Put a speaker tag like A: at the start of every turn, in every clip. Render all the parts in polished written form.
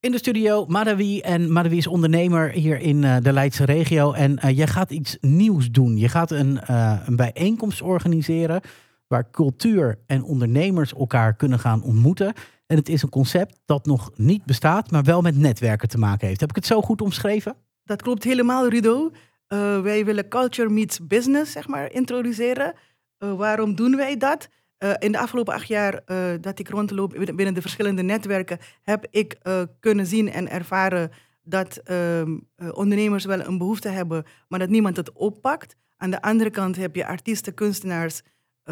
A: In de studio Madawi. En Madawi is ondernemer hier in de Leidse regio. En jij gaat iets nieuws doen. Je gaat een bijeenkomst organiseren waar cultuur en ondernemers elkaar kunnen gaan ontmoeten. En het is een concept dat nog niet bestaat, maar wel met netwerken te maken heeft. Heb ik het zo goed omschreven?
B: Dat klopt helemaal, Rudo. Wij willen culture meets business, introduceren. Waarom doen wij dat? In de afgelopen 8 jaar dat ik rondloop binnen de verschillende netwerken, heb ik kunnen zien en ervaren dat ondernemers wel een behoefte hebben, maar dat niemand het oppakt. Aan de andere kant heb je artiesten, kunstenaars,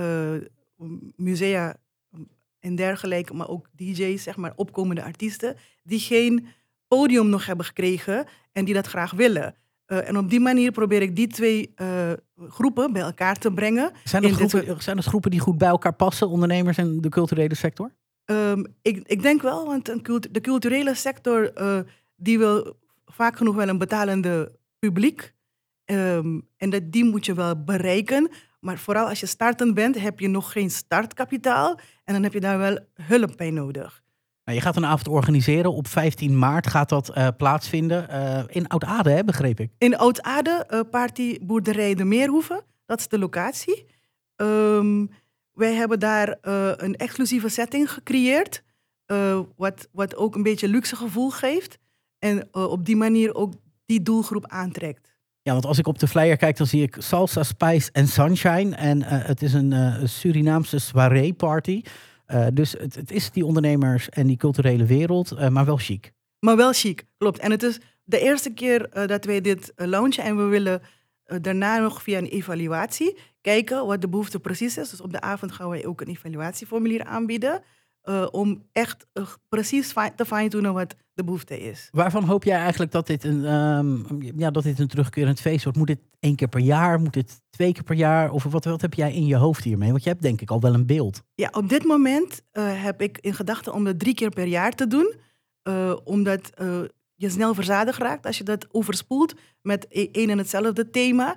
B: musea en dergelijke, maar ook DJ's, opkomende artiesten, die geen podium nog hebben gekregen en die dat graag willen. En op die manier probeer ik die twee groepen bij elkaar te brengen.
A: Zijn dat groepen die goed bij elkaar passen, ondernemers en de culturele sector?
B: Ik denk wel, want de culturele sector die wil vaak genoeg wel een betalende publiek. En die moet je wel bereiken. Maar vooral als je startend bent, heb je nog geen startkapitaal. En dan heb je daar wel hulp bij nodig.
A: Je gaat een avond organiseren. Op 15 maart gaat dat plaatsvinden. In Oud-Aarde, hè, begreep ik.
B: In Oud-Aarde, partyboerderij De Meerhoeve. Dat is de locatie. Wij hebben daar een exclusieve setting gecreëerd. Wat ook een beetje luxe gevoel geeft. En op die manier ook die doelgroep aantrekt.
A: Ja, want als ik op de flyer kijk, dan zie ik Salsa, Spice en Sunshine. En het is een Surinaamse soirée party. Dus het is die ondernemers en die culturele wereld, maar wel chic.
B: Maar wel chic, klopt. En het is de eerste keer dat wij dit launchen. En we willen daarna nog via een evaluatie kijken wat de behoefte precies is. Dus op de avond gaan wij ook een evaluatieformulier aanbieden. Om echt precies te fine-tunen wat de behoefte is.
A: Waarvan hoop jij eigenlijk dat dit een terugkerend feest wordt? Moet dit 1 keer per jaar? Moet dit 2 keer per jaar? Of wat heb jij in je hoofd hiermee? Want je hebt denk ik al wel een beeld.
B: Ja, op dit moment heb ik in gedachten om dat 3 keer per jaar te doen. Omdat je snel verzadigd raakt als je dat overspoelt met één en hetzelfde thema.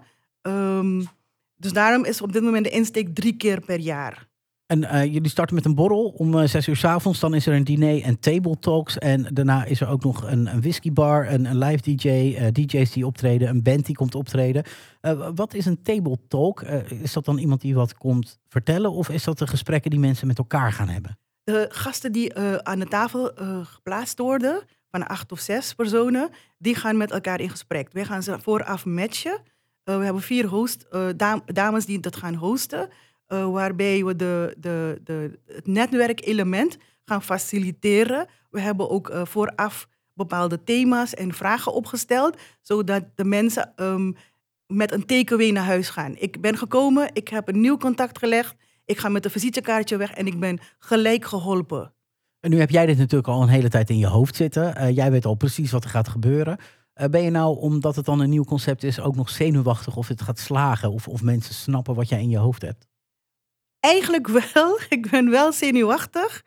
B: Dus daarom is op dit moment de insteek 3 keer per jaar.
A: En jullie starten met een borrel om 6 uur 's avonds. Dan is er een diner en table talks. En daarna is er ook nog een whiskybar, een live DJ, DJ's die optreden, een band die komt optreden. Wat is een table talk? Is dat dan iemand die wat komt vertellen? Of is dat de gesprekken die mensen met elkaar gaan hebben?
B: De gasten die aan de tafel geplaatst worden, van 8 of 6 personen, die gaan met elkaar in gesprek. Wij gaan ze vooraf matchen. We hebben 4 dames die dat gaan hosten. Waarbij we het netwerkelement gaan faciliteren. We hebben ook vooraf bepaalde thema's en vragen opgesteld, zodat de mensen met een takeaway naar huis gaan. Ik ben gekomen, ik heb een nieuw contact gelegd, ik ga met een visitekaartje weg en ik ben gelijk geholpen.
A: En nu heb jij dit natuurlijk al een hele tijd in je hoofd zitten. Jij weet al precies wat er gaat gebeuren. Ben je nou, omdat het dan een nieuw concept is, ook nog zenuwachtig of het gaat slagen? Of mensen snappen wat jij in je hoofd hebt?
B: Eigenlijk wel. Ik ben wel zenuwachtig.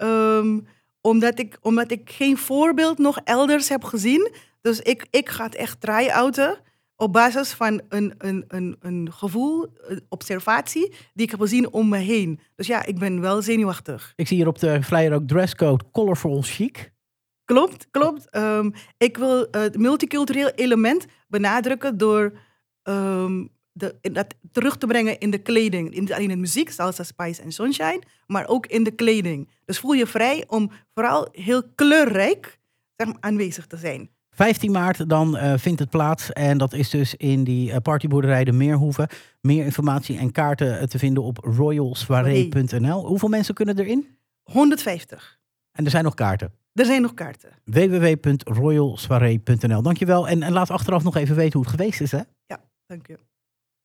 B: Omdat ik geen voorbeeld nog elders heb gezien. Dus ik ga het echt try-outen op basis van een gevoel, observatie die ik heb gezien om me heen. Dus ja, ik ben wel zenuwachtig.
A: Ik zie hier op de flyer ook dresscode colorful chic.
B: Klopt. Ik wil het multicultureel element benadrukken door dat terug te brengen in de kleding. Niet alleen in muziek, salsa, spice en sunshine, maar ook in de kleding. Dus voel je vrij om vooral heel kleurrijk aanwezig te zijn.
A: 15 maart dan vindt het plaats en dat is dus in die partyboerderij De Meerhoeve. Meer informatie en kaarten te vinden op royalsoiree.nl. Hoeveel mensen kunnen erin?
B: 150.
A: En er zijn nog kaarten?
B: Er zijn nog kaarten.
A: www.royalsoiree.nl. Dankjewel en laat achteraf nog even weten hoe het geweest is, hè?
B: Ja, dank je.